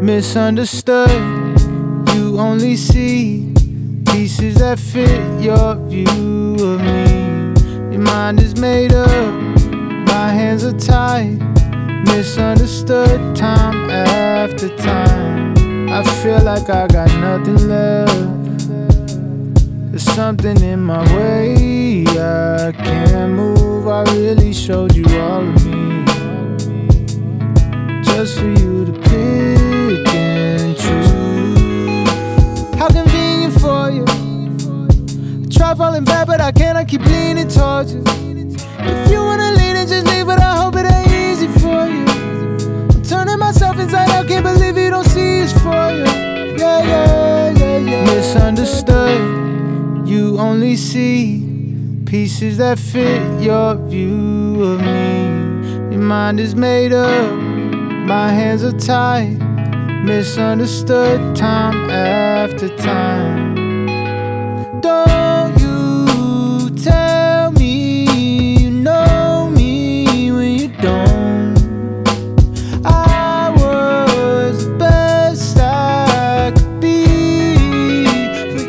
Misunderstood, you only see pieces that fit your view of me. Your mind is made up, my hands are tied. Misunderstood time after time. I feel like I got nothing left. There's something in my way, I can't move. I really showed you all of me, just for you to pick and choose. How convenient for you. I try falling back, but I can't. I keep leaning towards you. If you wanna lean and just leave, but I hope it ain't easy for you. I'm turning myself inside out, can't believe you don't see it's for you. Yeah, yeah, yeah, yeah. Misunderstood, you only see pieces that fit your view of me. Your mind is made up, my hands are tied. Misunderstood time after time. Don't you tell me you know me when you don't. I was the best I could be for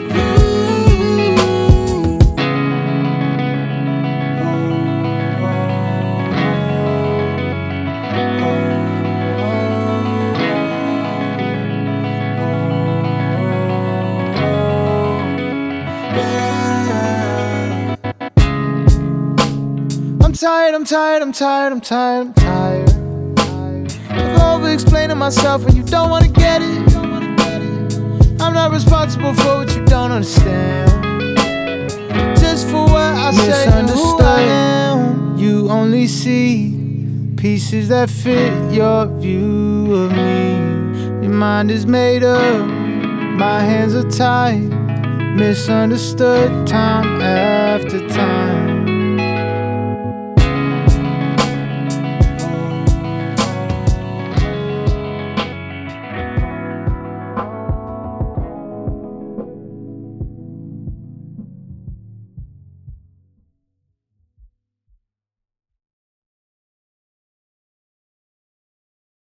I'm tired of over-explaining myself when you don't wanna get it. I'm not responsible for what you don't understand, just for what I say and who I am. You only see pieces that fit your view of me. Your mind is made up, my hands are tied. Misunderstood time after time.